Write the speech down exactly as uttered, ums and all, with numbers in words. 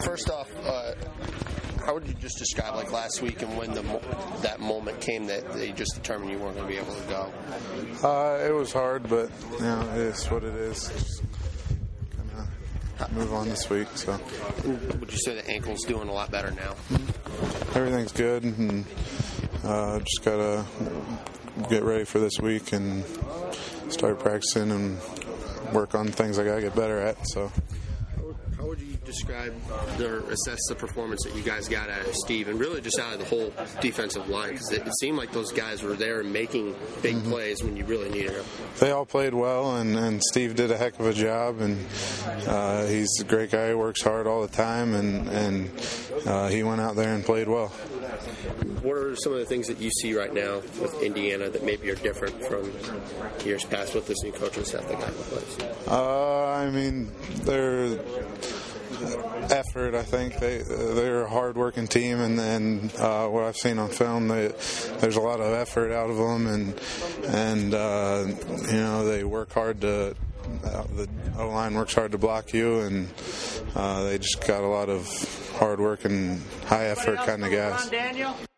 first off, uh, how would you just describe like last week and when the that moment came that they just determined you weren't going to be able to go? Uh, it was hard, but you know, it is what it is. Just gonna move on this week. So, would you say the ankle's doing a lot better now? Everything's good, and uh, just gotta get ready for this week and start practicing and work on things I gotta get better at. So. How would you describe or assess the performance that you guys got out of Steve and really just out of the whole defensive line? Because it, it seemed like those guys were there making big mm-hmm. plays when you really needed them. They all played well, and, and Steve did a heck of a job, and uh, he's a great guy who works hard all the time, and, and uh, he went out there and played well. What are some of the things that you see right now with Indiana that maybe are different from years past with this new coaching staff that got in place? Uh, I mean, they're effort. I think they they're a hard-working team, and and uh, what I've seen on film, they, there's a lot of effort out of them, and and uh, you know they work hard to. Uh, the O-line works hard to block you, and uh, they just got a lot of hard work and high effort kind of guys.